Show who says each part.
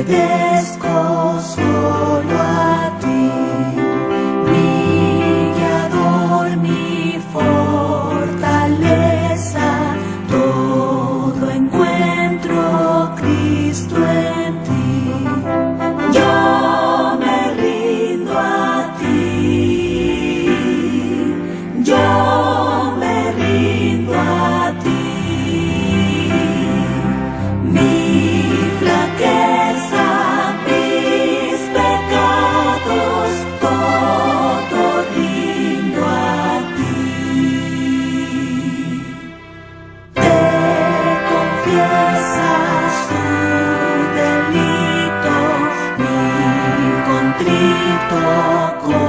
Speaker 1: obedezco solo a ti, mi guiador, mi fortaleza, todo encuentro Cristo en ti. Yo me rindo a ti, yo me rindo a ti. Mi flaqueza, mis pecados, todo rindo a ti. Te confiesas tu delito, mi contrito